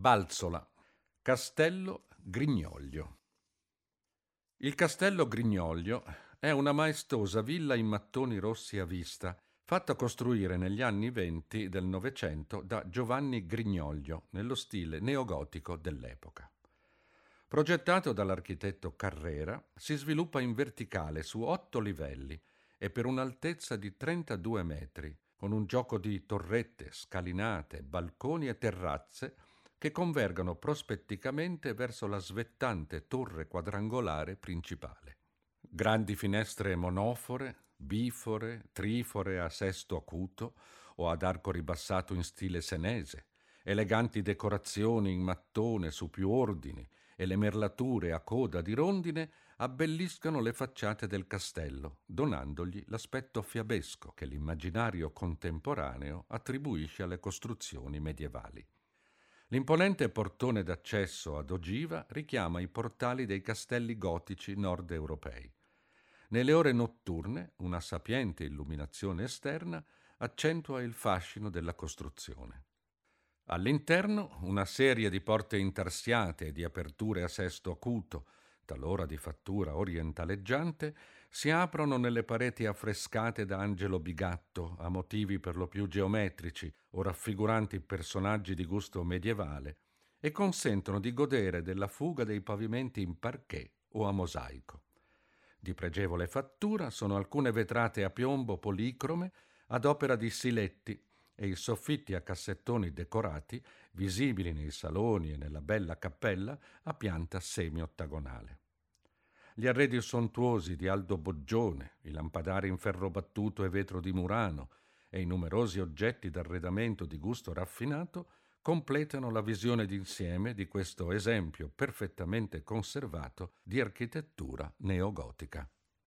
Balzola, Castello Grignoglio. Il Castello Grignoglio è una maestosa villa in mattoni rossi a vista, fatta costruire negli anni '20 del Novecento da Giovanni Grignoglio, nello stile neogotico dell'epoca. Progettato dall'architetto Carrera, si sviluppa in verticale su 8 livelli e per un'altezza di 32 metri, con un gioco di torrette, scalinate, balconi e terrazze che convergono prospetticamente verso la svettante torre quadrangolare principale. Grandi finestre monofore, bifore, trifore a sesto acuto o ad arco ribassato in stile senese, eleganti decorazioni in mattone su più ordini e le merlature a coda di rondine abbelliscono le facciate del castello, donandogli l'aspetto fiabesco che l'immaginario contemporaneo attribuisce alle costruzioni medievali. L'imponente portone d'accesso ad ogiva richiama i portali dei castelli gotici nord europei. Nelle ore notturne, una sapiente illuminazione esterna accentua il fascino della costruzione. All'interno, una serie di porte intarsiate e di aperture a sesto acuto, talora di fattura orientaleggiante, si aprono nelle pareti affrescate da Angelo Bigatto a motivi per lo più geometrici o raffiguranti personaggi di gusto medievale e consentono di godere della fuga dei pavimenti in parquet o a mosaico. Di pregevole fattura sono alcune vetrate a piombo policrome ad opera di Siletti e i soffitti a cassettoni decorati, visibili nei saloni e nella bella cappella, a pianta semi-ottagonale. Gli arredi sontuosi di Aldo Boggione, i lampadari in ferro battuto e vetro di Murano e i numerosi oggetti d'arredamento di gusto raffinato completano la visione d'insieme di questo esempio perfettamente conservato di architettura neogotica.